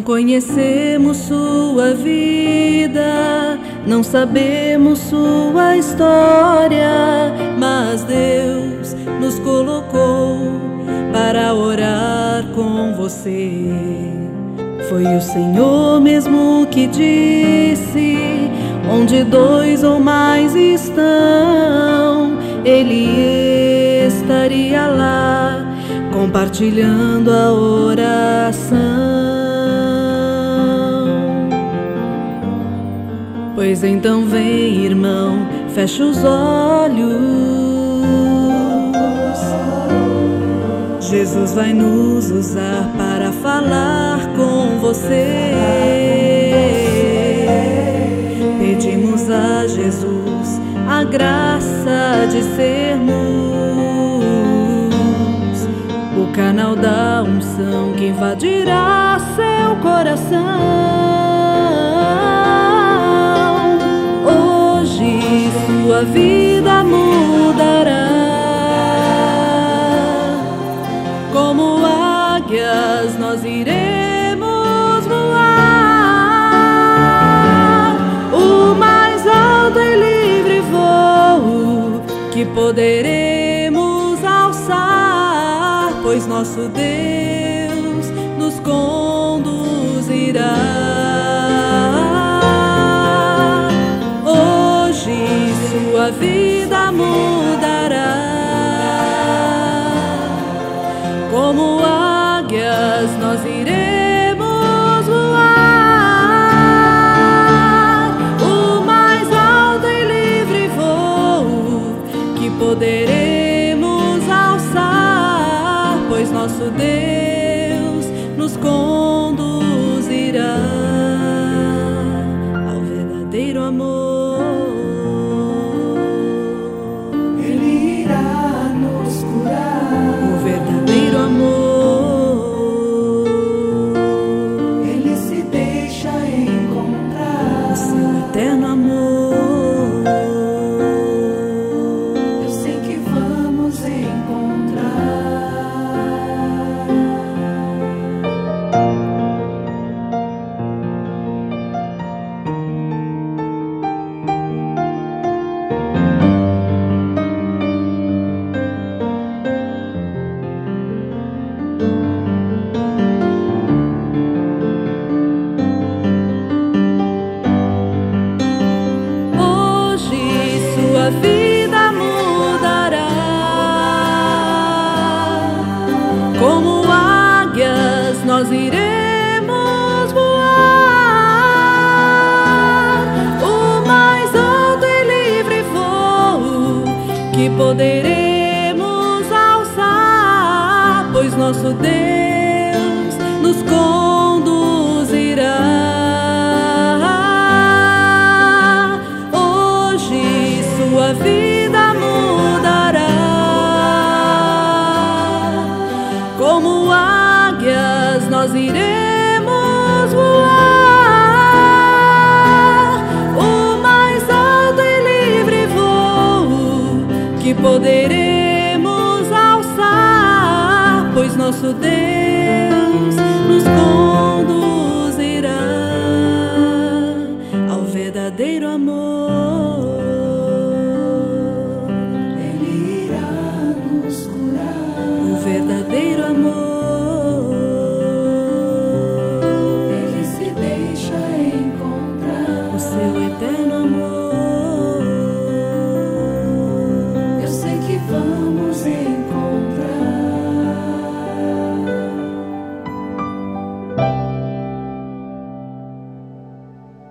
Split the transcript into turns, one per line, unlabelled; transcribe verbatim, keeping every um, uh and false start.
conhecemos sua vida, não sabemos sua história, mas Deus nos colocou para orar com você. Foi o Senhor mesmo que disse: onde dois ou mais estão, Ele estaria lá, compartilhando a oração. Pois então vem, irmão, fecha os olhos. Jesus vai nos usar para falar com você. Pedimos a Jesus a graça de sermos o canal da unção que invadirá seu coração. Hoje sua vida mudará. Como águias nós iremos voar, o mais alto e livre voo que poderemos alçar, pois nosso Deus nos conduzirá. Hoje sua vida mudará. Como águias nós iremos voar, o mais alto e livre voo que poderemos alçar, pois nosso Deus nos conduzirá ao verdadeiro amor.
Ele irá nos curar.
O verdadeiro amor,
Ele se deixa encontrar.
o seu eterno amor.
Eu sei que vamos encontrar.
Sua vida mudará. Como águias nós iremos voar, o mais alto e livre voo que poderemos alçar, pois nosso Deus nos conduzirá. Sua vida mudará. Como águias nós iremos voar, o mais alto e livre voo que poderemos alçar, pois nosso Deus